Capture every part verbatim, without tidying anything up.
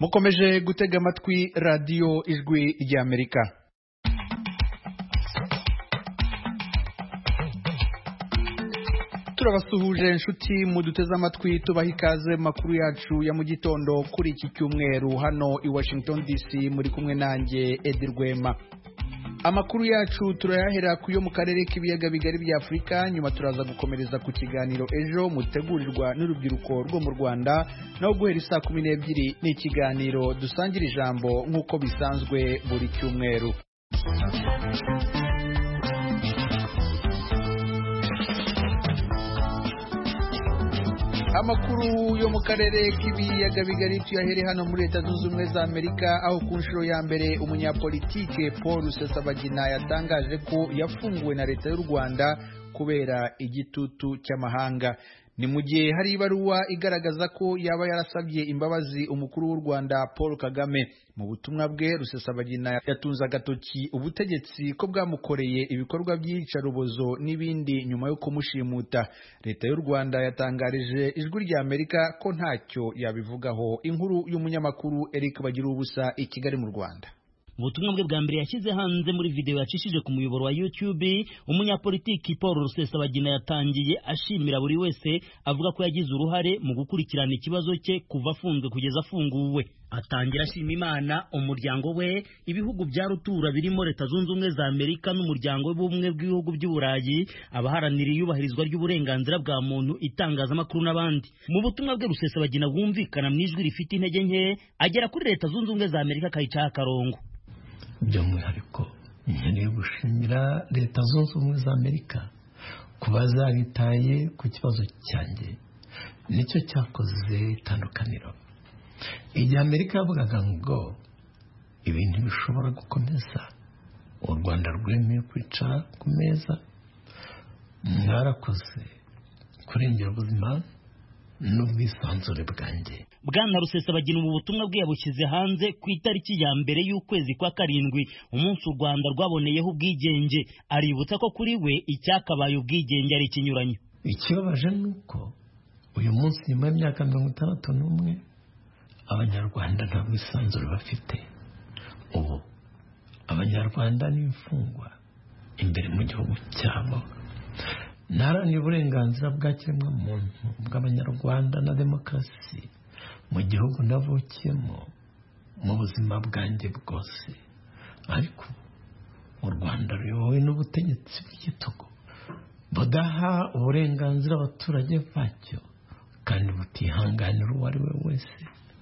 mukomeje gutega amatwi radiyo ijwi ry'Amerika. turabasuhuje inshuti muduteze amatwi tubaha ikaze makuru yacu ya mu gitondo kuri iki cyumweru hano i Washington D C muri kumwe nanjye Edi Rwema. Amakuru yacu turayahera ku yo mu karere k'ibiyaga bigari bya Afurika, nyuma turaza gukomereza ku kiganiro ejo mutegurirwa n'urubyiruko rwo mu Rwanda, naho guhera saa kumi n'ebyiri ni ikiganiro dusangira ijambo nk'uko bisanzwe buri cyumweru. Amakuru yo mu karere k'ibiyaga bigari tuyahere hano muri Leta Zunze Ubumwe za Amerika, aho ku nshuro ya mbere umunyapolitike Paul Rusesabagina yatangaje ko yafunguwe na Leta y'u Rwanda kubera igitutu cy'amahanga. Ni mu gihe hari ibaruwa igaragaza ko yaba yarasabye imbabazi umukuru w'u Rwanda Paul Kagame. Mu butumwa bwe, Rusesabagina yatunze agatoki ubutegetsi ko bwamukoreye ibikorwa by'iyicarubozo n'ibindi nyuma yo kumushimuta. Leta y'u Rwanda yatangarije ijwi rya Amerika ko ntacyo yabivugaho. Inkuru y'umunyamakuru Eric Bagiruwubusa i Kigali mu Rwanda. Mu butumwa bwe bwa mbere yashyize hanze muri video yacishije ku muyoboro wa YouTube, umunyapolitiki Paul Rusesabagina yatangiye ashimira buri wese, avuga ko yagize uruhare mu gukurikirana ikibazo cye kuva afunzwe kugeza afunguwe. Atangira ashima Imana, umuryango we, ibihugu bya rutura birimo Leta Zunze Ubumwe za Amerika n'umuryango w'ubumwe bw'ibihugu by'Uburayi, abaharanira iyubahirizwa ry'uburenganzira bwa muntu, itangazamakuru n'abandi. Mu butumwa bwe, Rusesabagina wumvikana mu ijwi rifite intege nke agera kuri Leta Zunze Ubumwe za Amerika akayicaho akarongo. By'umwihariko nkeneye gushimira Leta Zunze Ubumwe za Amerika kuba zaritaye ku kibazo cyanjye, nicyo cyakoze itandukaniro. Igihe Amerika yavugaga ngo ibintu bishobora gukomeza, u Rwanda rwemeye kwicara ku meza, mwarakoze kurengera ubuzima n'ubwisanzure bwanjye. Bwana Rusesabagina mu butumwa bwe yabushyize hanze ku itariki ya mbere y'ukwezi kwa karindwi, umunsi u Rwanda rwaboneyeho ubwigenge. Aributsa ko kuri we icyakabaye ubwigenge ari ikinyuranyo. Ikibabaje ni uko uyu munsi nyuma y'imyaka mirongo itandatu n'umwe abanyarwanda nta bwisanzure bafite. Ubu abanyarwanda ni imfungwa imbere mu gihugu cyabo. Ntaharanira uburenganzira bwa kiremwamuntu bw'abanyarwanda na demokarasi mu gihugu navukiyemo mu buzima bwanjye bwose. Ariko u Rwanda ruyobowe n'ubutegetsi bw'igitugu budaha uburenganzira abaturage bacyo, kandi butihanganira uwo ari we wese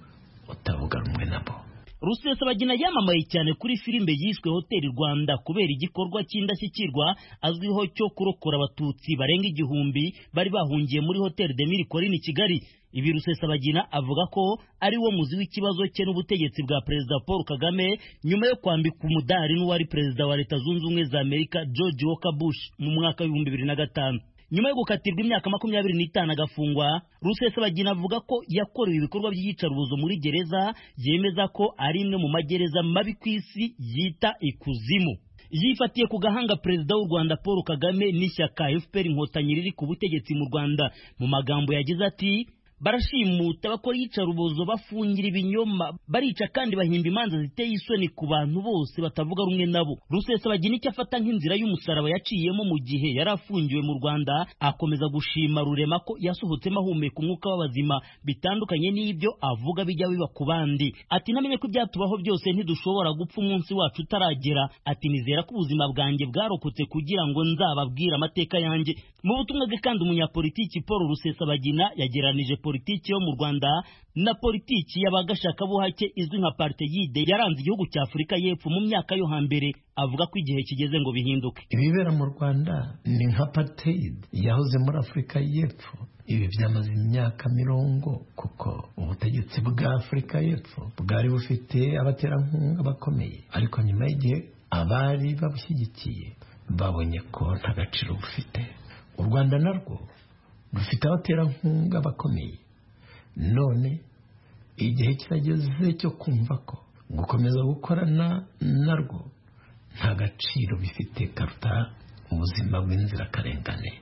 utavuga rumwe nabo. Rusesabagina yamamaye cyane kuri filime yiswe Hoteli Rwanda kubera igikorwa cy'indashyikirwa azwiho cyo kurokora abatutsi barenga igihumbi bari bahungiye muri Hoteli de Mille Collines i Kigali. Ibi Rusesabagina avuga ko ari wo muzi w'ikibazo cye n'ubutegetsi bwa Perezida Paul Kagame nyuma yo kwambika umudari n'uwari Perezida wa Leta Zunze Ubumwe za Amerika George Walker Bush mu mwaka w'ibihumbi bibiri na gatanu. Nyuma yo gukatirwa imyaka makumyabiri n'itanu agafungwa, Rusesabagina avuga ko yakorewe ibikorwa by'iyicarubozo muri gereza, yemeza ko ari imwe mu magereza mabi ku isi yita ikuzimu. Yifatiye ku gahanga Perezida w'u Rwanda Paul Kagame n'ishyaka F P R Inkotanyi riri ku butegetsi mu Rwanda. Mu magambo yagize ati: barashimuta, bakora iyicarubozo, bafungira ibinyoma, barica kandi bahimba imanza ziteye isoni ku bantu bose batavuga rumwe nabo. Rusesabagina icyo afata nk'inzira y'umusaraba yaciyemo mu gihe yari afungiwe mu Rwanda, akomeza gushima Rurema ko yasohotsemo ahumeka umwuka w'abazima, bitandukanye n'ibyo avuga bijya biba ku bandi. Ati namenye ko ibyatubaho byose ntidushobora gupfa umunsi wacu utaragera. Ati nizera ko ubuzima bwanjye bwarokotse kugira ngo nzababwire amateka yanjye. Mu butumwa bwe kandi umunyapolitiki Paul Rusesabagina yageranije politiki yo mu Rwanda na politiki y'abagashakabuhake izwi nka apartheid yaranze igihugu cya Afurika y'Epfo mu myaka yo hambere. Avuga ko igihe kigeze ngo bihinduke. Ibibera mu Rwanda ni nka apartheid yahoze muri Afurika y'Epfo. Ibi byamaze imyaka mirongo, kuko ubutegetsi bwa Afurika y'Epfo bwari bufite abaterankunga bakomeye, ariko nyuma y'igihe abari babushyigikiye babonye ko nta gaciro bufite. U Rwanda narwo rufite abaterankunga bakomeye. None igihe kirageze cyo kumva ko gukomeza gukorana narwo nta gaciro bifite karuta ubuzima bw'inzirakarengane.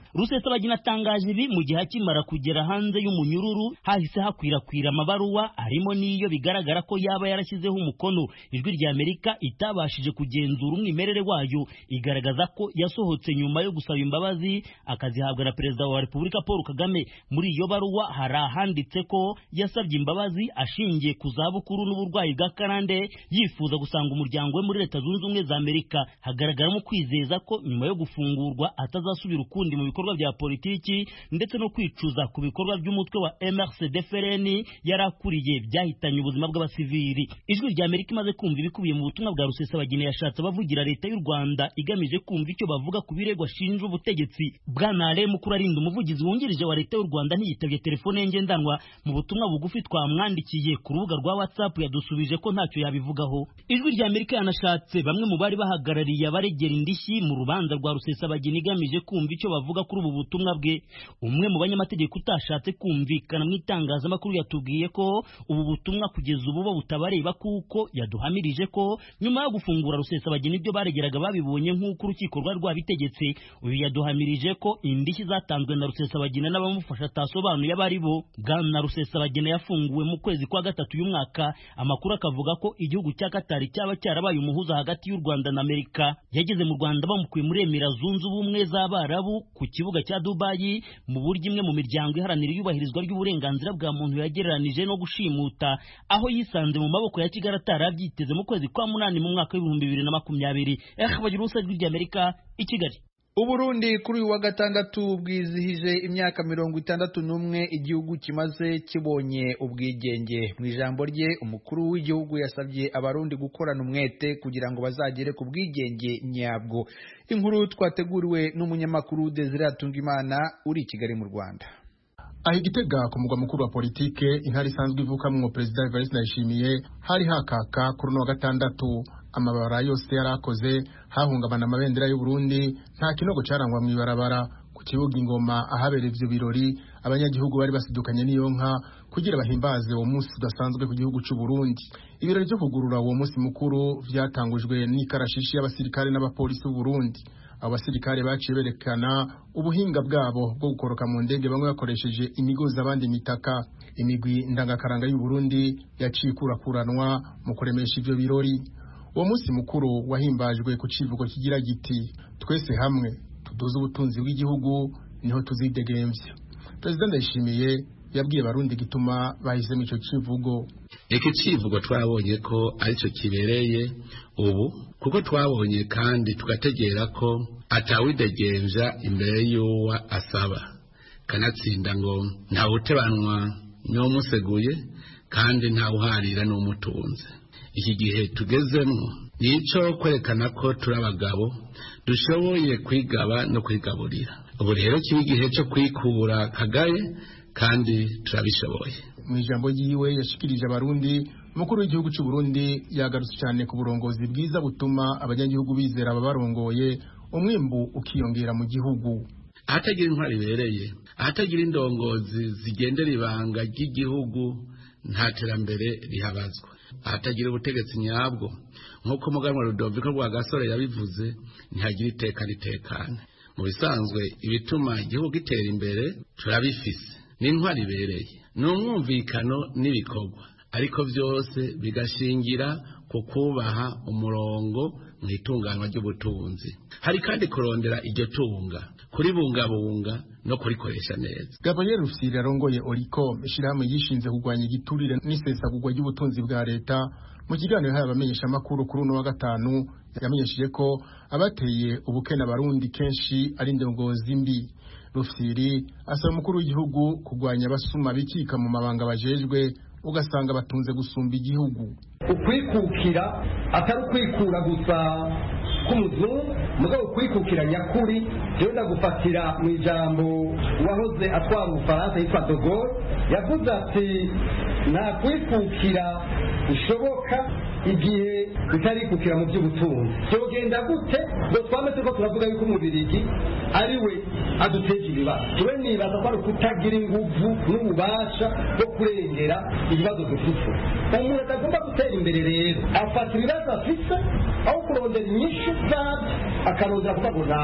Rusesabagina atangaje ibi mu gihe akimara kugera hanze y'umunyururu hahise hakwirakwira amabaruwa arimo n'iyo bigaragara ko yaba yarashyizeho umukono. Ijwi rya Amerika itabashije kugenzura umwimerere wayo igaragaza ko yasohotse nyuma yo gusaba imbabazi akazihabwa na Perezida wa Repubulika Paul Kagame. Muri iyo baruwa hari ahanditse ko yasabye imbabazi ashingiye ku zabukuru n'uburwayi bwa karande, yifuza gusanga umuryango we muri Leta Zunze Ubumwe za Amerika. Hagaragaramo kwizeza ko nyuma yo gufungurwa atazasubira ukundi mu bikorwa bya politiki ndetse no kwicuza ku bikorwa by'umutwe wa M R C D F R N yarakuriye byahitanye ubuzima bw'abasivili. Ijwi rya Amerika imaze kumva ibikubiye mu butumwa bwa Rusesabagina yashatse bavugira Leta y'u Rwanda igamije kumva icyo bavuga ku birego ashinja ubutegetsi. Bwana Alain Mukurarinda, umuvugizi wungirije wa Leta y'u Rwanda, ntiyitabye telefone ye ngendanwa. Mu butumwa bugufi twamwandikiye ku rubuga rwa WhatsApp yadusubije ko ntacyo yabivugaho. Ijwi rya Amerika yanashatse bamwe mu bari bahagarariye abaregera indishyi mu rubanza rwa Rusesabagina igamije kumva icyo bavuga kuri ubu butumwa bwe. Umwe mu banyamategeko utashatse kumvikana mu itangazamakuru yatubwiye ko ubu butumwa kugeza ubu bo butabareba, kuko yaduhamirije ko nyuma yo gufungura Rusesabagina ibyo baregeraga babibonye nk'uko urukiko rwari rwabitegetse. Uyu yaduhamirije ko indishyi zatanzwe na Rusesabagina n'abamufasha atasobanuye abari bo. Bwana Rusesabagina yafunguwe mu kwezi kwa gatatu y'umwaka. Amakuru akavuga ko igihugu cya Qatar cyaba cyarabaye umuhuza hagati y'u Rwanda na Amerika. Yageze mu Rwanda bamukuye muri Emirates Zunze Ubumwe z'Abarabu ku kibuga cya Dubai mu buryo imwe mu miryango iharanira iyubahirizwa ry'uburenganzira bwa muntu yagereranije no gushimuta, aho yisanze mu maboko ya Kigali atarabyiteze mu kwezi kwa munani mu mwaka w'ibihumbi bibiri na makumyabiri. Eh bagira ubusa rw'ijya Amerika i Kigali. Uburundi kuri uyu wa gatandatu bwizihije imyaka mirongo itandatu n'umwe igihugu kimaze kibonye ubwigenge. Mu ijambo rye umukuru w'igihugu yasabye abarundi gukorana umwete kugira ngo bazagere ku bwigenge nyabwo. Inkuru twateguriwe n'umunyamakuru Desire Atungimana uri i Kigali mu Rwanda. Aho Gitega ku mugwa mukuru wa politike intara isanzwe ivukamwo Perezida Evariste Ndayishimiye hari hakaka kuri no gatandatu. Amabara yose yarakoze hahungabana amabendera y'u Burundi, nta kinogo carangwa mu ibarabara. Ku kibuga Ingoma ahabera ivyo birori abanyagihugu bari basidukanye n'iyo nka kugira bahimbaze uwo munsi udasanzwe ku gihugu cy'u Burundi. Ibirori byo kugurura uwo munsi mukuru vyatangujwe n'ikarashishi y'abasirikare n'abapolisi b'u Burundi. Abasirikare baciye berekana ubuhinga bwabo bwo gukoroka mu ndege, bamwe bakoresheje imigozi abandi mitaka. Imigwi ndangakaranga y'u Burundi yaciye kurakuranwa mu kuremesha ivyo birori. Uwo munsi mukuru wahimbajwe ku civugo kigira giti twese hamwe tuduze ubutunzi bw'igihugu niho tuzidegemvya. Perezida Ndayishimiye yabwiye Barundi gituma bahisemo ico civugo. Iki civugo twabonye ko arico kibereye ubu, kuko twabonye kandi tugategera ko atawidegemvya imbere y'uwa asaba, kanatsinda ngo ntawutebanwa n'umuseguye kandi ntawuharira n'umutunze. Iki gihe tugezemwo nico kwerekana ko turabagabo dushoboye kwigaba no kwigaburira. Ubu rero kibi gihe cyo kwikura kagaye kandi turabishoboye. Mu ijambo yiwe yashikirije abarundi, umukuru w'igihugu cy'u Burundi yagarutse cyane ku burongozi bwiza butuma abanyagihugu bizera ababarongoye, umwimbu ukiyongera mu gihugu. Ahatagira intwari ibereye, ahatagira indongozi zigendera ibanga ry'igihugu, nta terambere rihabazwa. Ahatagira ubutegetsi nyabwo, nk'uko umuganwa Rudoviko Rwagasore yabivuze, ntihagira iteka ritekane. Mu bisanzwe ibituma igihugu gitera imbere turabifise, n'intwari ibereye, n'umwumvikano n'ibikorwa, ariko byose bigashingira ku kubaha umurongo mu itunganywa ry'ubutunzi. Hari kandi kurondera iryo tunga, kuribungabunga no kurikoresha neza. Gabriel Rufyiri arongoye Oricom, ishirahamwe yishinze kugwanya igiturire n'isesagurwa ry'ubutunzi bwa leta, mu kiganiro yahaye abamenyesha makuru kuri uno wa gatanu yamenyesheje ko abateye ubukene abarundi kenshi ari indongozi mbi. Rufyiri asaba umukuru w'igihugu kugwanya abasuma bikika mu mabanga bajejwe, ugasanga batunze gusumba igihugu. Ukwikukira atari ukwikura gusa k'umuzungu, mugabo ukwikukira nyakuri. Jewe ndagufatira mu ijambo wahoze atwara Ubufaransa yitwa De Gaulle, yavuze ati nta kwikukira bishoboka igihe bitarikukira mu by'ubutunzi. Byogenda gute ngo twame tuko turavuga yuko umubirigi ari we aduteje ibibazo? Tuwe nibaza ko ari ukutagira inguvu n'ububasha bwo kurengera ibibazo dufite. Umuntu atagomba gutera imbere rero afata ibibazo afite aho kurondera inyishu zabyo akarondera kuvuga ngo naka.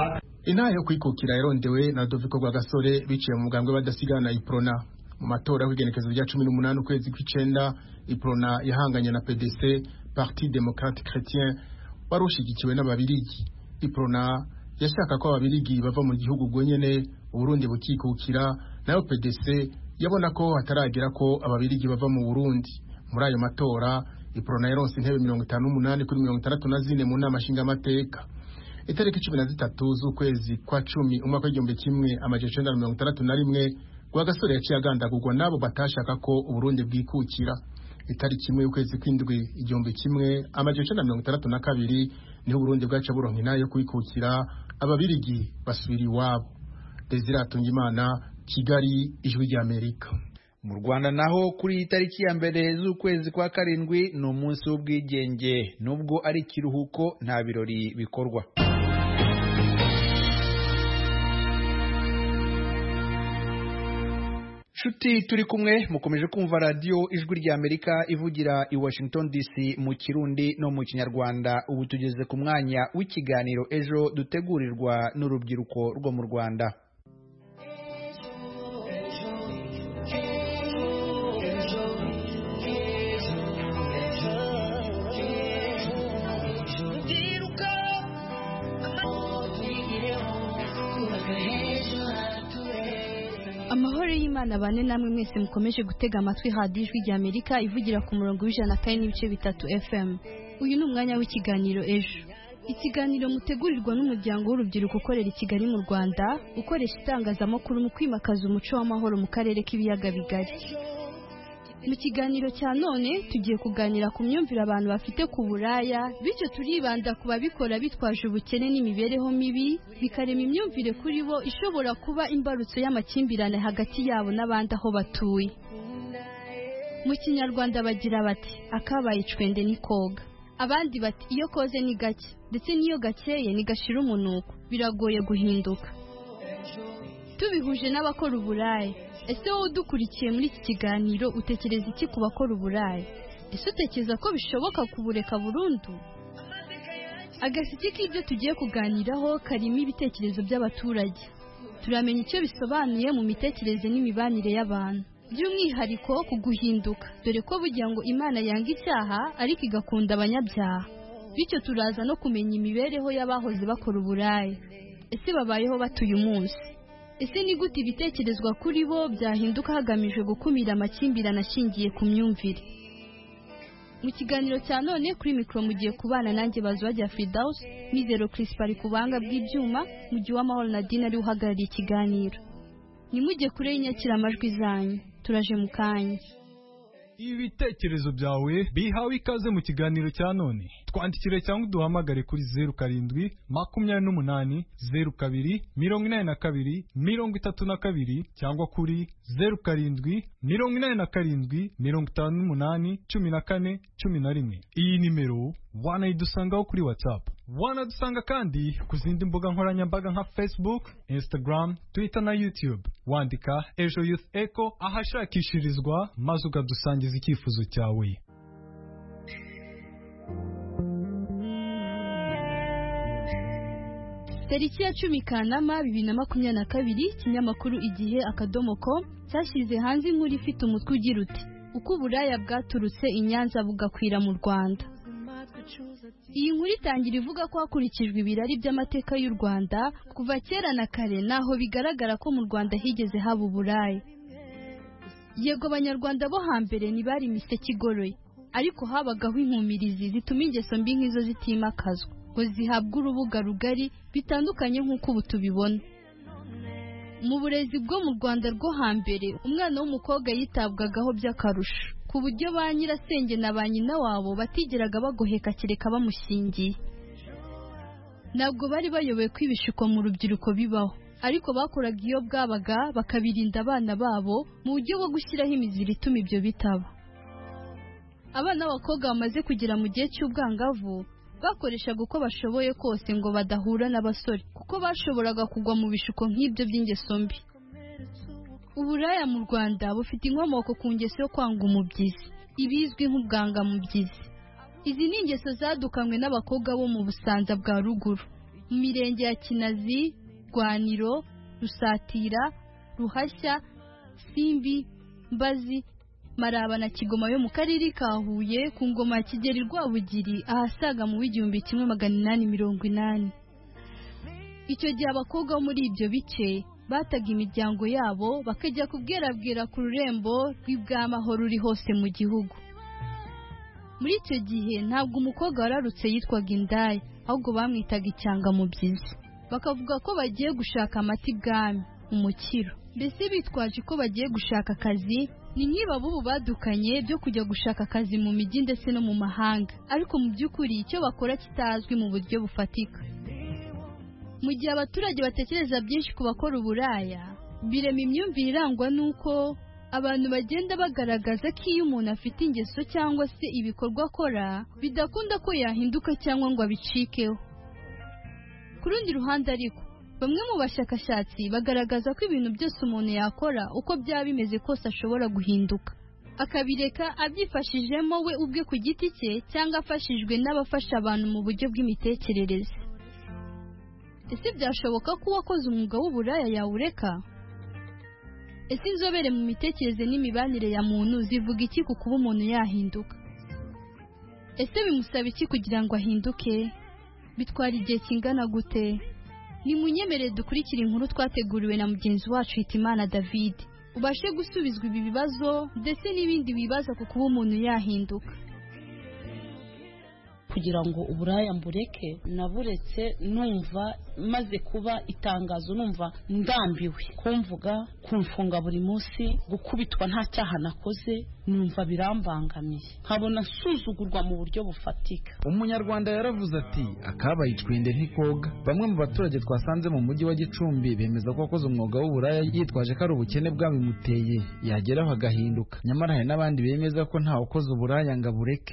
Intahe yo kwikukira yarondewe na Rudoviko Rwagasore biciye mu mugambwe badasigana Iprona. Mu matora y'ugenekezo rya cumi n'umunani ukwezi kw'icenda, Iprona yahanganye na P D C, Parti Démocrate Chrétien, warushigikiwe n'ababirigi. Iprona yashaka ko ababirigi bava mu gihugu gwenyene, Burundi bukikukira, nayo P D C yabona ko hataragera ko ababirigi bava mu Burundi. Muri ayo matora, Iprona yaronse intebe mirongo itanu n'umunani kuri mirongo itandatu na zine mu nama nshingamateka. Itariki cumi na zitatu z'ukwezi kwa cumi umwaka w'igihumbi kimwe amajana icenda na mirongo itandatu na rimwe, Rwagasore yaciye agandagurwa nabo batashaka ko Uburundi bwikukira. Itariki imwe y'ukwezi kw'indwi igihumbi kimwe amajana icenda na mirongo itandatu na kabiri niho Uburundi bwaca buronka intahe yo kwikukira, ababirigi basubira iwabo. Desire Atungimana, Kigali, Ijwi ry'Amerika. Mu Rwanda naho kuri itariki ya mbere z'ukwezi kwa karindwi ni umunsi w'ubwigenge, nubwo ari kiruhuko nta birori bikorwa. Shuti turi kumwe mukomeje kumva radio Ijwi ry'Amerika ivugira i Washington D C mu Kirundi no mu Kinyarwanda. Ubu tugeze ku mwanya w'ikiganiro ejo dutegurirwa n'urubyiruko rwo mu Rwanda. Amahoro y'Imana bane namwe mwese mukomeje gutega amatwi hadi Ijwi ry'Amerika ivugira ku murongo w'ijana na kane n'ibice bitatu F M. Uyu ni umwanya w'ikiganiro ejo. Ikiganiro mutegurirwa n'umuryango w'urubyiruko ukorera i Kigali mu Rwanda, ukoresha itangazamakuru mu kwimakaza umuco w'amahoro mu karere k'ibiyaga bigari. Mu kiganiro cya none tugiye kuganira ku myumvire abantu bafite ku buraya, bityo turibanda ku babikora bitwaje ubukene n'imibereho mibi, bikarema imyumvire kuri bo ishobora kuba imbarutso y'amakimbirane hagati yabo n'abandi aho batuye. Mu Kinyarwanda bagira bati akabaye icwende ni koga, abandi bati iyo koze ni gake, ndetse n'iyo gakeye ni gashira umunuko, biragoye guhinduka. Tubihuje n'abakora uburaya, ese wowe udukurikiye muri iki kiganiro utekereza iki ku bakora uburaya? Ese utekereza ko bishoboka kubureka burundu? Agasiki k'ibyo tugiye kuganiraho karimo ibitekerezo by'abaturage. Turamenya icyo bisobanuye mu mitekerereze n'imibanire y'abantu, by'umwihariko ku guhinduka, dore ko bugira ngo Imana yanga icyaha ariko igakunda abanyabyaha. Bityo turaza no kumenya imibereho y'abahoze bakora uburaya. Ese babayeho batuye umunsi? Ese ni gute ibitekerezwa kuri bo byahinduka hagamijwe gukumira amakimbirane ashingiye ku myumvire? Mu kiganiro cya none kuri mikoro mugiye kubana nanjye Bazwajya Fidaus, Mizero Crispari kubanga bw'ibyuma, mu gihe w'amahoro Nadine ari uhagarariye ikiganiro. Nimujye kure y'inyakira amajwi zanyu, turaje mu kanya. Ibitekerezo byawe bihawe ikaze mu kiganiro cya none. Twandikire cyangwa duhamagare kuri zeru karindwi makumyabiri n'umunani zeru kabiri mirongo inani na kabiri mirongo itatu na kabiri cyangwa kuri zeru karindwi mirongo inani na karindwi mirongo itanu n'umunani cumi na kane cumi na rimwe. Iyi nimero wanayidusangaho kuri WhatsApp. Wanadusanga kandi ku zindi mbuga nkoranyambaga nka Facebook, Instagram, Twitter na YouTube. Wandika Ejo Youth Echo ahashakishirizwa maze ukadusangiza icyifuzo cyawe. Tariki ya cumi Kanama bibiri na makumyabiri na kabiri, ikinyamakuru Igihe akadomo com cyashyize hanze inkuru ifite umutwe ugira uti uko uburaya bwaturutse i Nyanza bugakwira mu Rwanda. Iyi nkuru itangira ivuga ko hakurikijwe ibirari by'amateka y'u Rwanda kuva kera na kare, naho bigaragara ko mu Rwanda higeze haba uburaya. Yego abanyarwanda bo hambere ntibari imiseke igoroye, ariko habagaho inkumirizi zituma ingeso mbi nk'izo zitimakazwa ngo zihabwe urubuga rugari bitandukanye nk'uko ubu tubibona. Mu burezi bwo mu Rwanda rwo hambere, umwana w'umukobwa yitabwagaho by'akarusho, ku buryo ba nyirasenge na ba nyina wabo batigeraga bagoheka kereka bamushyingiye. Ntabwo bari bayoboye ko ibishuko mu rubyiruko bibaho, ariko bakoraga iyo bwabaga bakabirinda abana babo mu buryo bwo gushyiraho imiziro ituma ibyo bitaba. Abana b'abakobwa bamaze kugera mu gihe cy'ubwangavu bakoreshaga uko bashoboye kose ngo badahura n'abasore, kuko bashoboraga kugwa mu bishuko nk'ibyo by'ingeso mbi. Uburaya mu Rwanda bufite inkomoko ku ngeso yo kwanga umubyizi, ibizwi nk'ubwangamubyizi. Izi ni ingeso zadukanywe n'abakobwa bo mu Busanza bwa ruguru, mu mirenge ya Kinazi, Rwaniro, Rusatira, Ruhashya, Simbi, Mbazi, Maraba na Kigoma yo mu karere ka Huye ku ngoma ya Kigeli Rwabugiri ahasaga mu w'igihumbi kimwe magana inani mirongo inani. Icyo gihe abakobwa bo muri ibyo bice bataga imiryango yabo bakajya kubwerabwera ku rurembo rw'ibw'amahoro ruri hose mu gihugu. Muri icyo gihe ntabwo umukobwa wararutse yitwaga indaya, ahubwo bamwitaga icyangamubyizi. Bakavuga ko bagiye gushaka amata ibwami, umukiro. Mbese bitwaje ko bagiye gushaka akazi, ni nk'iba bubu badukanye byo kujya gushaka akazi mu mijyi ndetse no mu mahanga, ariko mu by'ukuri icyo bakora kitazwi mu buryo bufatika. Mu gihe abaturage batekereza byinshi ku bakora uburaya, birema imyumvire irangwa n'uko abantu bagenda bagaragaza ko iyo umuntu afite ingeso cyangwa se ibikorwa akora bidakunda ko yahinduka cyangwa ngo abicikeho. Ku rundi ruhande ariko, bamwe mu bashakashatsi bagaragaza ko ibintu byose umuntu yakora uko byaba bimeze kose ashobora guhinduka, akabireka abyifashijemo we ubwe ku giti cye cyangwa afashijwe n'abafasha abantu mu buryo bw'imitekerereze. Ese byashoboka ko uwakoze umwuga w'uburaya yawureka? Ese inzobere mu mitekerereze n'imibanire ya muntu zivuga iki ku kuba umuntu yahinduka? Ese bimusaba iki kugira ngo ahinduke? Bitwara igihe kingana gute? Nimunyemerere dukurikira inkuru twateguriwe na mugenzi wacu Hitimana David, ubashe gusubizwa ibi bibazo ndetse n'ibindi bibaza ku kuba umuntu yahinduka. Kugira ngo uburaya mbureke, naburetse numva maze kuba itangazo, numva ndambiwe kumvuga, kumfunga buri munsi, gukubitwa nta cyaha nakoze, numva birambangamiye, nkabona nsuzugurwa mu buryo bufatika. Umunyarwanda yaravuze ati akabaye icwende ntikoga. Bamwe mu baturage twasanze mu mujyi wa Gicumbi bemeza ko akoze umwuga w'uburaya yitwaje ko ari ubukene bwabimuteye, yageraho agahinduka. Nyamara hari n'abandi bemeza ko ntawe ukoze uburaya ngo abureke.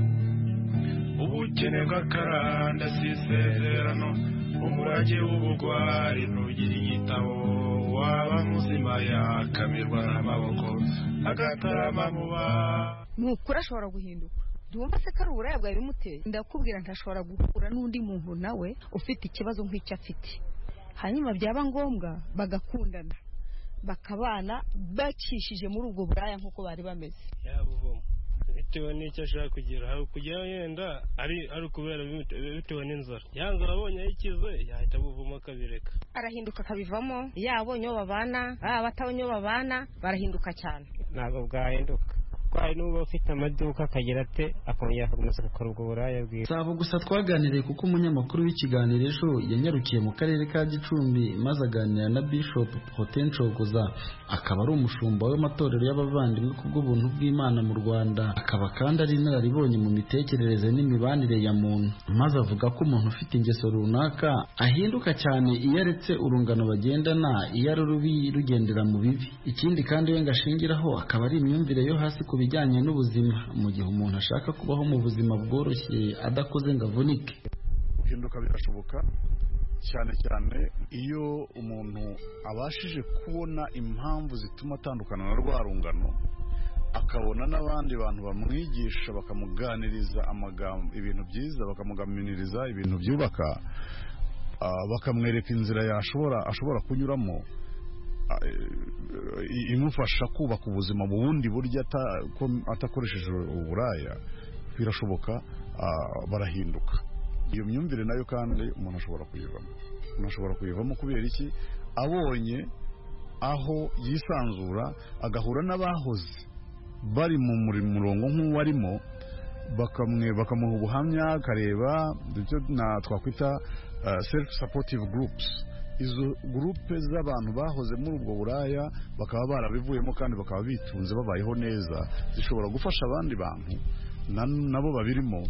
Ubukene bw'akaranda si isezerano, umurage w'ubugwari ntugira igitabo, waba muzima yakamirwa n'amaboko agatarama muba. Nukuri ashobora guhinduka. Ndumva se ko ari uburaya bwawe bimuteye. Ndakubwira ntashobora guhura n'undi muntu nawe ufite ikibazo nk'icyo afite, hanyuma byaba ngombwa bagakundana bakabana bacishije muri ubwo buraya nk'uko bari bameze. Yabuvoma bitewe n'icyo ashaka kugira, hari kujyaho yenda ari ari kubera bitewe n'inzara, yanzara abonye ayikize yahita buvuma akabireka, arahinduka akabivamo. Yabonye uwo babana, batabonye uwo babana, barahinduka cyane. Ntabwo bwahinduka, kwari n'uba ufite amaduka akagira ate akongera akagumaza agakora ubwo buraya bwiwe. Sabo gusa twaganiriye kuko umunyamakuru w'ikiganiro ejo yanyarukiye mu karere ka Gicumbi maze aganira na Bishop Potencogoza, akaba ari umushumba w'amatorero y'abavandimwe kubw'ubuntu bw'Imana mu Rwanda, akaba kandi ari inararibonye mu mitekerereze n'imibanire ya muntu, maze avuga ko umuntu ufite ingeso runaka ahinduka cyane iyo aretse urungano bagendana, iyo ari rubi rugendera mu bibi. Ikindi kandi we ngashingiraho akaba ari imyumvire yo hasi ku bijyanye n'ubuzima, mu gihe umuntu ashaka kubaho mu buzima bworoshye adakoze ngo avunike. Guhinduka birashoboka cyane cyane iyo umuntu abashije kubona impamvu zituma atandukana na rwa rungano, akabona n'abandi bantu bamwigisha bakamuganiriza amagambo ibintu byiza, bakamugaminiriza ibintu byubaka, bakamwereka inzira yashobora ashobora kunyuramo imufasha kubaka ubuzima mu bundi buryo atakoresheje uburaya, birashoboka, barahinduka. Iyo myumvire nayo kandi umuntu ashobora kuyivamo, umuntu ashobora kuyivamo kubera iki? Abonye aho yisanzura agahura n'abahoze bari mu murongo nk'uwarimo, bakamwe bakamuha ubuhamya, akareba ibyo twakwita self supportive groups. Izo groupe z'abantu bahoze muri ubwo buraya bakaba barabivuyemo kandi bakaba bitunze babayeho neza, zishobora gufasha abandi bantu nabo babirimo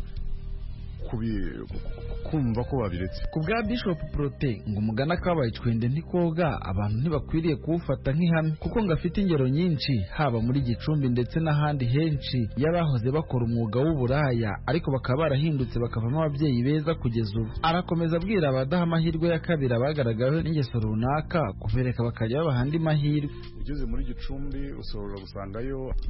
kumva ko babiretse. Ku bwa Bishop Prote ngo umugana kabaye icwende ntikoga, abantu ntibakwiriye kuwufata nk'ihame kuko ngo afite ingero nyinshi haba muri Gicumbi ndetse n'ahandi henshi y'abahoze bakora umwuga w'uburaya ariko bakaba barahindutse bakavamo ababyeyi beza kugeza ubu. Arakomeza abwira abadaha amahirwe ya kabiri abagaragaweho n'ingeso runaka kubereka bakajya babaha andi mahirwe. Ugeze muri Gicumbi ushobora gusangayo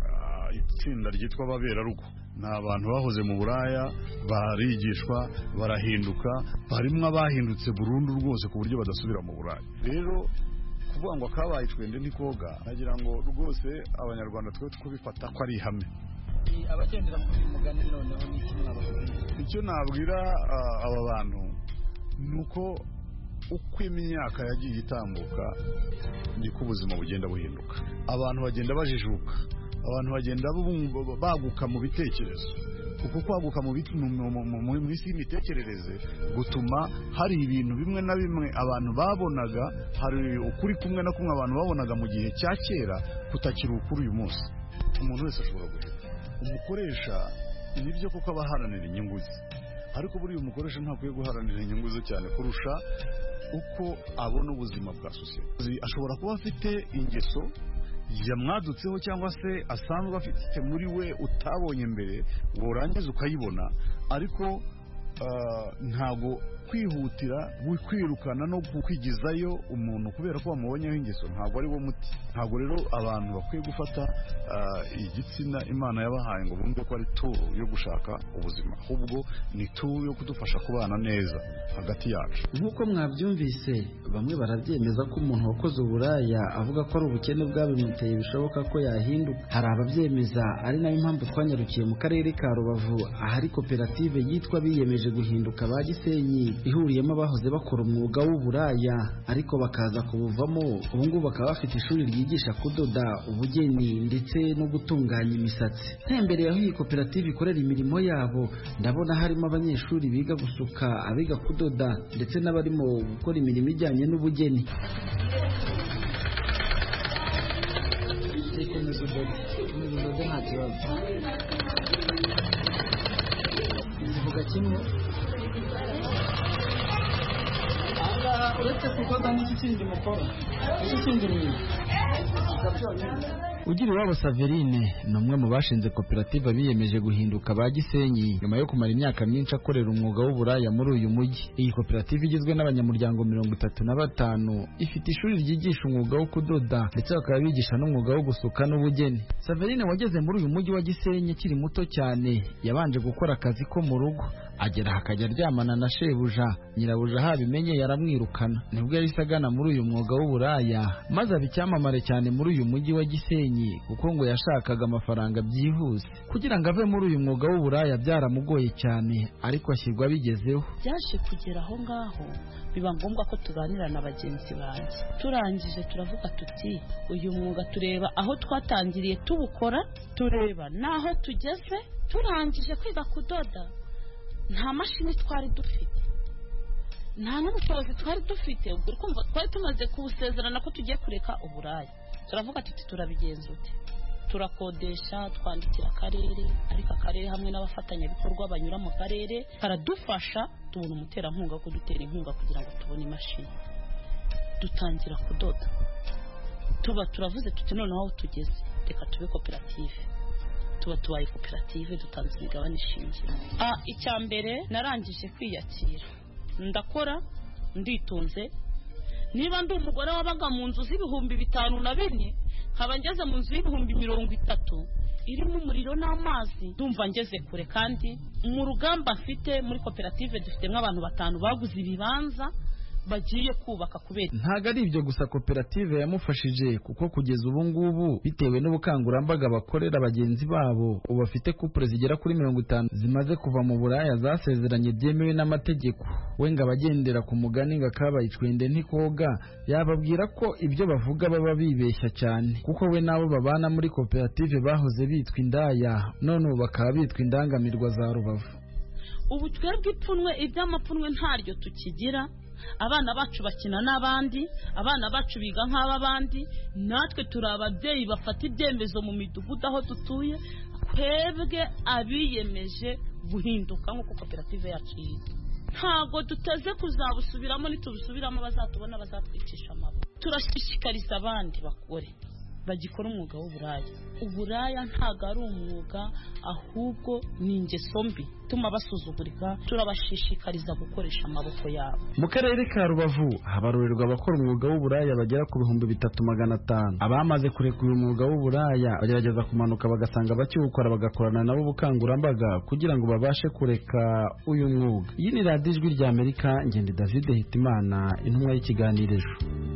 itsinda ryitwa ababerarugo. Ni abantu bahoze mu buraya barigishwa barahinduka, barimo abahindutse burundu rwose ku buryo badasubira mu buraya. Rero kuvuga ngo akabaye icwende ntikoga, nagira ngo rwose abanyarwanda twe twubifata ko ari ihame. Abagendera kuri mugani noneho ni iki mwababwira? Icyo nabwira aba bantu nuko uko imyaka yagiye itambuka niko ubuzima bugenda buhinduka. Abantu bagenda bajijuka, abantu bagenda baguka mu bitekerezo, kuko kwaguka mu isi y'imitekerereze gutuma hari ibintu bimwe na bimwe abantu babonaga, hari ukuri kumwe na kumwe abantu babonaga mu gihe cya kera kutakiri ukuri uyu munsi. Umuntu wese ashobora guhita umukoresha nibyo kuko abaharanira inyungu ze, ariko buri uyu mukoresha ntakwiye guharanira inyungu ze cyane kurusha uko abona ubuzima bwa sosiyete. Ashobora kuba afite ingeso yamwadutseho cyangwa se asanzwe afite muri we utabonye mbere, worangiza ukayibona, ariko ntago kwihutira kwirukana no kwigizayo umuntu kubera ko bamubonyeho ingeso ntabwo ari wo muti. Ntabwo rero abantu bakwiye gufata igitsina Imana yabahaye ngo bumve ko ari turu yo gushaka ubuzima, ahubwo ni turu yo kudufasha kubana neza hagati yacu. Nk'uko mwabyumvise, bamwe barabyemeza ko umuntu wakoze uburaya avuga ko ari ubukene bwabimuteye bishoboka ko yahinduka. Hari ababyemeza, ari nayo mpamvu twanyarukiye mu karere ka Rubavu ahari koperative yitwa Biyemeje Guhinduka ba Gisenyi, ihuriyemo abahoze bakora umwuga w'uburaya ariko bakaza kubuvamo. Ubu ngubu bakaba bafite ishuri ryigisha kudoda, ubugeni ndetse no gutunganya imisatsi. Ntembereye aho iyi koperative ikorera imirimo yabo, ndabona harimo abanyeshuri biga gusuka, abiga kudoda ndetse n'abarimo gukora imirimo ijyanye n'ubugeni. Zivuga kimwe uretse kudoda n'iki kindi mukora, iki kindi ni Ugira iwabo Saverine ni umwe mu bashinze koperative Biyemeje Guhinduka ba Gisenyi nyuma yo kumara imyaka myinshi akorera umwuga w'uburaya muri uyu mujyi. Iyi koperative igizwe n'abanyamuryango mirongo itatu na batanu, ifite ishuri ryigisha umwuga wo kudoda ndetse bakaba bigisha n'umwuga wo gusuka n'ubugeni. Saverine wageze muri uyu mujyi wa Gisenyi akiri muto cyane, yabanje gukora akazi ko mu rugo, agera hakajya aryamana na shebuja. Nyirabuja habimenye yaramwirukana, nibwo yahise agana muri uyu mwuga w'uburaya, maze aba icyamamare cyane muri uyu mujyi wa Gisenyi kuko ngo yashakaga amafaranga byihuse. Kugira ngo ave muri uyu mwuga w'uburaya byaramugoye cyane, ariko ashyirwa bigezeho. Byaje kugera aho ngaho biba ngombwa ko tuganira na bagenzi banjye. Turangije turavuga tuti uyu mwuga tureba aho twatangiriye tubukora, tureba naho tugeze. Turangije kwiga kudoda, nta mashini twari dufite, nta n'ubushobozi twari dufite. Ubwo kumva twari tumaze kubusezerana ko tugiye kureka uburaya. Turavuga tuti turabigenza ute? Turakodesha, twandikira akarere, ariko akarere hamwe n'abafatanyabikorwa banyura mu karere karadufasha, tubona umuterankunga wo kudutera inkunga kugira ngo tubone imashini. Dutangira kudoda, tuba turavuze tuti noneho aho tugeze reka tube koperative. Tuba tubaye koperative, dutanze imigabane ishingiye. Ah, icya mbere narangije kwiyakira, ndakora nditunze. Niba ndi umugore wabaga mu nzu z'ibihumbi bitanu na bine, nkaba ngeze mu nzu y'ibihumbi mirongo itatu irimo umuriro n'amazi, ndumva ngeze kure. Kandi mu rugamba mfite muri koperative dufitemo abantu batanu baguze ibibanza bagiye kubaka kubera. Ntago ari ibyo gusa koperative yamufashije, kuko kugeza ubu ngubu bitewe n'ubukangurambaga bakorera bagenzi babo, ubu bafite couple zigera kuri mirongo itanu zimaze kuva mu buraya zasezeranye byemewe n'amategeko. We ngo abagendera ku mugani ngo akabaye icwende ntikoga, yababwira ko ibyo bavuga baba bibeshya cyane, kuko we nabo babana muri koperative bahoze bitwa indaya, none ubu bakaba bitwa indangamirwa za Rubavu. Ubu twebwe ipfunwe iby'amapfunwe ntaryo tukigira. Abana bacu bakina n'abandi, abana bacu biga nk'abandi, natwe turi ababyeyi bafata ibyemezo mu midugudu aho dutuye. Twebwe abiyemeje guhinduka nk'uko koperative yacu yitwa, ntago duteze kuzabusubiramo. Nitubusubiramo bazatubona bazatwicisha amaboko. Turashishikariza abandi bakore, bagikora umwuga w'uburaya. Uburaya ntago ari umwuga ahubwo ni ingeso mbi tuma basuzugurika. Turabashishikariza gukoresha amaboko yabo. Mu karere ka Rubavu habarurirwa abakora umwuga w'uburaya bagera ku bihumbi bitatu magana atanu. Abamaze kureka uyu mwuga w'uburaya bagerageza kumanuka bagasanga bakiwukora bagakorana nabo ubukangurambaga kugira ngo babashe kureka uyu mwuga. Iyi ni radiyo Ijwi rya Amerika, ngende David Hitimana, intumwa y'ikiganiro Ejo.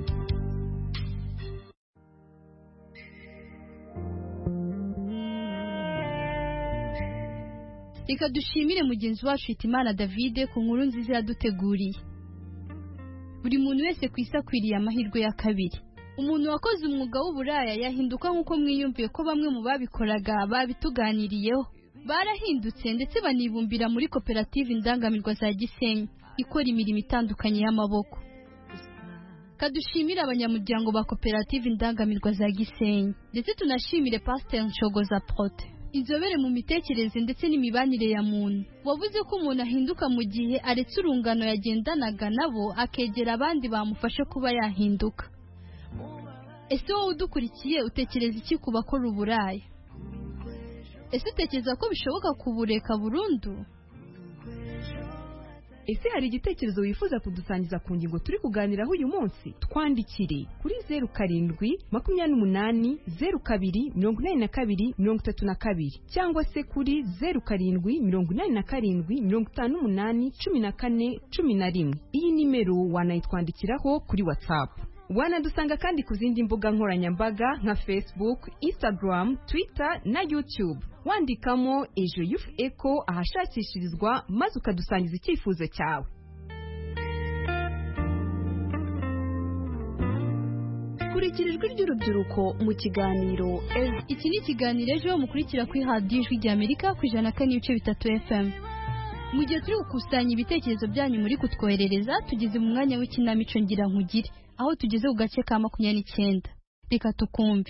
Reka dushimire mugenzi wacu Hitimana David ku nkuru nziza yaduteguriye. Buri muntu wese ku isi akwiriye amahirwe ya kabiri. Umuntu wakoze umwuga w'uburaya yahinduka nk'uko mwiyumviye ko bamwe mu babikoraga babituganiriyeho. Barahindutse ndetse banibumbira muri koperative indangamirwa za Gisenyi ikora imirimo itandukanye y'amaboko. Kadushimire abanyamuryango ba koperative indangamirwa za Gisenyi ndetse tunashimire Pasteur Nshogoza Prote, inzobere mu mitekerereze ndetse n'imibanire ya muntu, wavuze ko umuntu ahinduka mu gihe aretse urungano yagendanaga nabo akegera abandi bamufasha kuba yahinduka. Ese wowe udukurikiye utekereza iki ku bakora uburaya? Ese utekereza ko bishoboka kubureka burundu? Ese hari igitekerezo wifuza kudusangiza ku ngingo turi kuganiraho uyu munsi? Twandikire kuri zeru karindwi makumyabiri n'umunani zeru kabiri mirongo inani na kabiri mirongo itatu na kabiri cyangwa se kuri zeru karindwi mirongo inani na karindwi mirongo itanu n'umunani cumi na kane cumi na rimwe. Iyi nimero wanayitwandikiraho kuri WhatsApp. Wanadusanga kandi ku zindi mbuga nkoranyambaga nka Facebook, Instagram, Twitter na YouTube. Wandikamo Ejo Youth Echo ahashakishirizwa maze ukadusangiza icyifuzo cyawe. Kurikirijwe ry'urubyiruko mu kiganiro Ejo. Iki ni ikiganiro Ejo mukurikira kuri radiyo Ijwi rya Amerika ku ijana na kane n'ibice bitatu F M. Mu gihe turi gukusanya ibitekerezo byanyu muri kutwoherereza, tugeze mu mwanya w'ikinamico ngira nkugire, aho tugeze ku gace ka makumyabiri n'icyenda. Reka tukumve.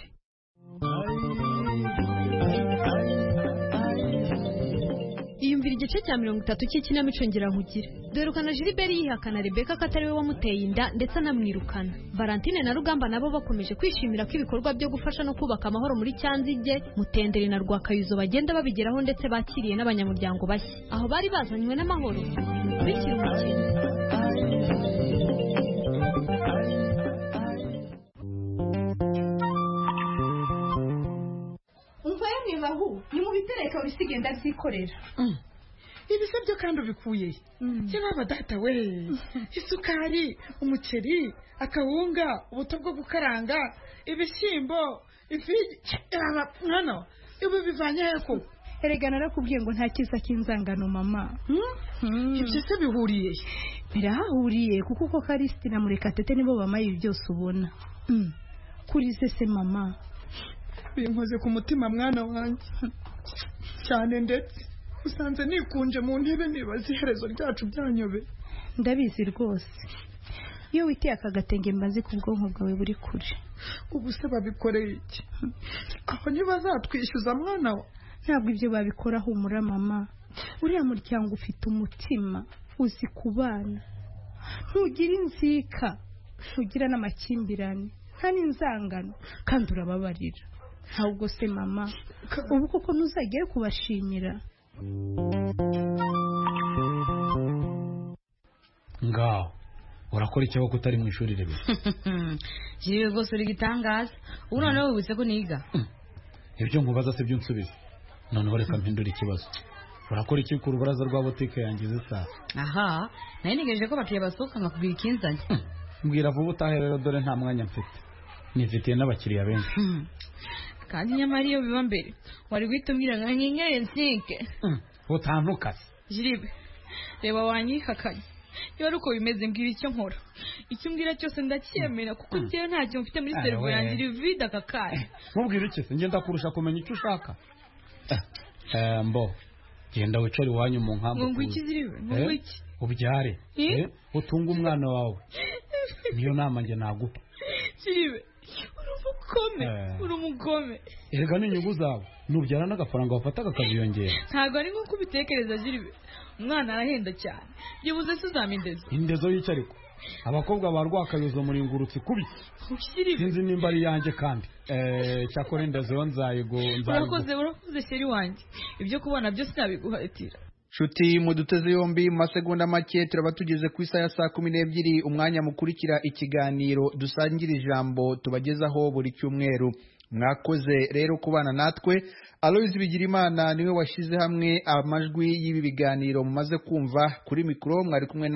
Iyumvira igice cya mirongo itatu cy'ikinamico ngira nkugire. Dorukana Gilbert yihakana Rebecca ko atari we wamuteye inda ndetse anamwirukana. Valentine na Rugamba nabo bakomeje kwishimira ko ibikorwa byo gufasha no kubaka amahoro muri Cyanzige, Mutendere na Rwakayuzo bagenda babigeraho ndetse bakiriye n'abanyamuryango bashya. Aho bari bazanywe n'amahoro. Bikira umukino. Bahu ni mu bitereka ubisigenda byikorera. Ibise byo kandi ubikuye. Cyangwa data we. Isukari, umuceri, akawunga, ubuto bwo gukaranga, ibishyimbo, ifi, mwana. Ibi bivanye ko. Erega narakubwiye ngo nta kiza kinzangano mama. Ibyo se bihuriye. Birahuriye kuko ko Karisti na Murekatete nibo bamaye byose ubona. Kuri se mama. Binkoze ku mutima mwana wanjye cyane ndetse usanze nikunje mu ntebe nibaza iherezo ryacu byanyobe. Ndabizi rwose, iyo witiye akagatenge mbaze ku bwonko bwawe buri kure. Ubu se babikoreye iki? Aho ntibazatwishyuza mwana wa? Ntabwo ibyo babikora, humura mama. Uriya muryango ufite umutima, uzi kubana, ntugira inzika, ntugira n'amakimbirane, nta n'inzangano, kandi urababarira. Ntabwo se mama, ubu koko ntuzagere kubashimira. Ngaho urakora icyo ko utari mu ishuri rebe. Jiwe rwose uri gitangaza. Ubu noneho wibutse ko niga. Ibyo nkubaza se byo nsubiza. Noneho reka mpindura ikibazo. Urakora iki ku rubaraza rwa botike yangize saa? Aha, nari nigejeje ko bakiriya basohoka nkakubwira ikinzanye. Mbwira vuba utahe rero, dore nta mwanya mfite. Nifitiye n'abakiriya benshi. Kandi nyamara iyo biba mbere wari guhita umbwira ngo nkingere nsike. Utantukase. Jiribe, reba wanyihakanye. Iyo ari uko bimeze mbwira icyo nkora. Icyo mbwira cyose ndacyemera kuko njyewe ntacyo mfite muri servo yanjye iri vida kakaya. Mubwira iki se? Ngenda kurusha kumenya icyo ushaka. Eh mbo. Genda wicare iwanyu mu nkambo. Ngo iki Jiribe? Ngo iki? Ubyare. Eh? Utunga umwana wawe. Niyo nama nge naguha. Jiribe, uri umugome uri umugome erega n'inyungu zawe nubyara n'agafaranga wafataga akaziyongera ntabwo ari nk'uko ubitekereza Gilbert umwana arahenda cyane byibuze se uzampa indezo indezo y'icyo ariko abakobwa ba Rwakayozo muringurutse kubi sinzi nimba ari yanjye kandi eh cyakora indezo yo nzayigo urakoze urakoze sheri wanjye ibyo kubona byose nabiguhatira Shuti muduteze yombi mu masegonda make turaba tugeze ku isa ya saa kumi n'ebyiri umwanya mukurikira ikiganiro dusangira ijambo tubagezaho buri cyumweru mwakoze rero kubana natwe Aloys Bigirimana niwe washize hamwe amajwi y'ibi biganiro mumaze kumva kuri mikro mwari kumwe